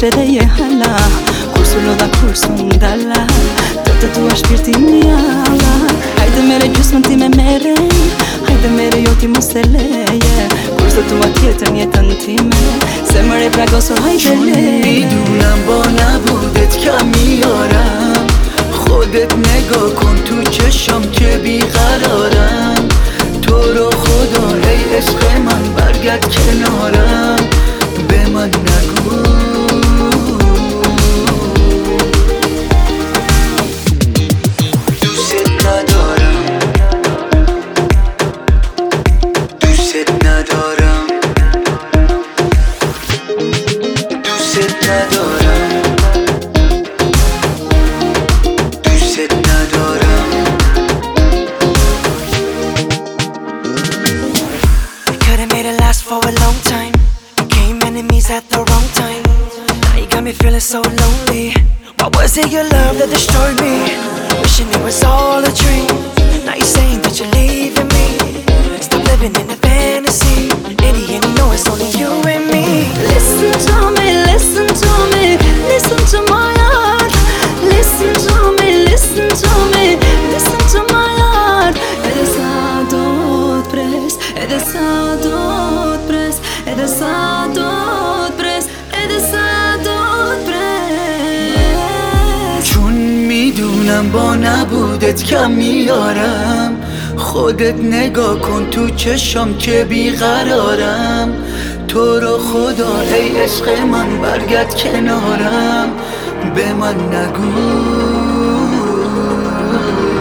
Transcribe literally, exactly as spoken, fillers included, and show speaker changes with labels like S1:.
S1: scede alla cursulo da cursun dalla tutta tua spirtini alla haide mere gjysmën time mere haide mere jo ti mos e leje kurse tua tjetër njetën time zemër e plagosur haide leje
S2: میدونم با نبودت کم میارم خودت نگاه کن تو چشم که بیقرارم تو رو خدا ای عشق من برگرد کنارم به من نگو دوست ندارم دوست ندارم دوست ندارم دوست ندارم
S3: Could've made it last for a long time. Became enemies at the wrong time. Now you got me feeling so lonely. Why was it your love that destroyed me? Wishing it was all a dream. Now you're saying that you're leaving me. Stop living in a fantasy. Idiot, you know it's only you and me.
S1: Listen to me, listen to me, listen to my heart. Listen to me, listen to me, listen to my heart. Edhe sa do t'pres, edhe sa do t'pres, edhe sa do t'pres, edhe sa do t'pres.
S2: چون میدونم با نبودت کم میارم خودت نگاه کن تو چشم که بیقرارم تو رو خدا ای عشق من برگرد کنارم به من نگو